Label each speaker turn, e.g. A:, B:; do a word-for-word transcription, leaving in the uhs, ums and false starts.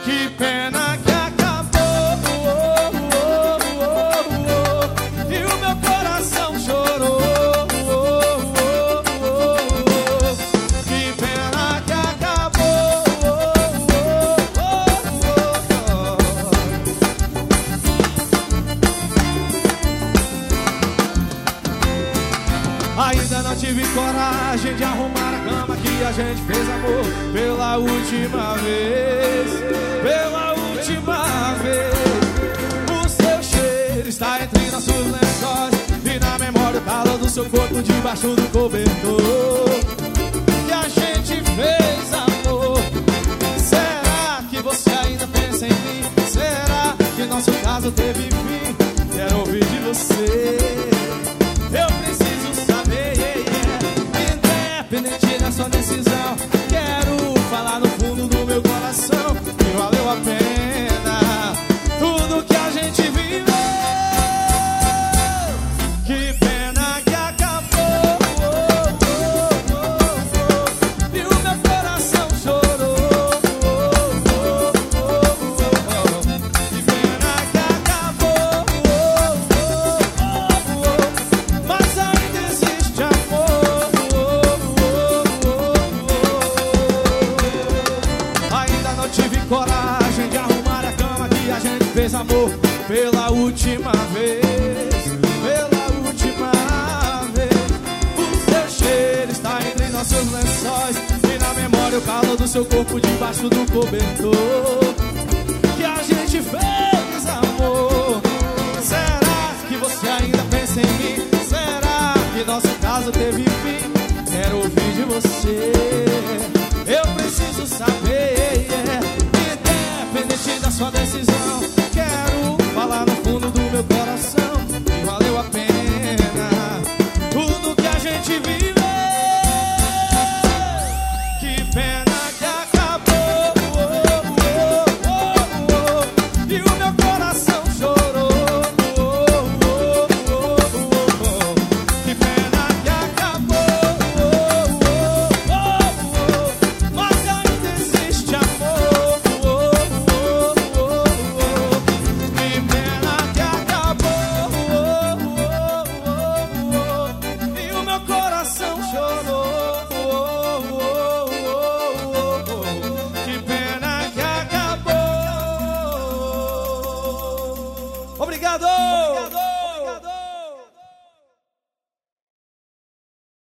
A: Que pena que acabou, oh, oh, oh, oh, e o meu coração chorou, oh, oh, oh, oh. Que pena que acabou, oh, oh, oh, oh. Ainda não tive coragem de arrumar a cama que a gente fez amor pela última vez. Pela última vez. O seu cheiro está entre nossos lençóis e na memória o calor do seu corpo debaixo do cobertor que a gente fez amor. Será que você ainda pensa em mim? Será que nosso caso teve fim? Quero ouvir de você. Eu preciso saber, yeah. Independente da sua decisão, quero falar no fundo do meu coração que valeu a pena tudo que a gente viveu. Que pena que acabou, oh, oh, oh, oh, e o meu coração chorou, oh, oh, oh, oh. Que pena que acabou, oh, oh, oh, oh, mas ainda existe amor, oh, oh, oh, oh. Ainda não tive coragem de arrumar a cama que a gente fez amor pela última vez. Pela última vez. O seu cheiro está entre nossos lençóis e na memória o calor do seu corpo debaixo do cobertor que a gente fez amor. Será que você ainda pensa em mim? Será que nosso caso teve fim? Quero ouvir de você. Eu preciso saber, yeah. Independente da sua decisão,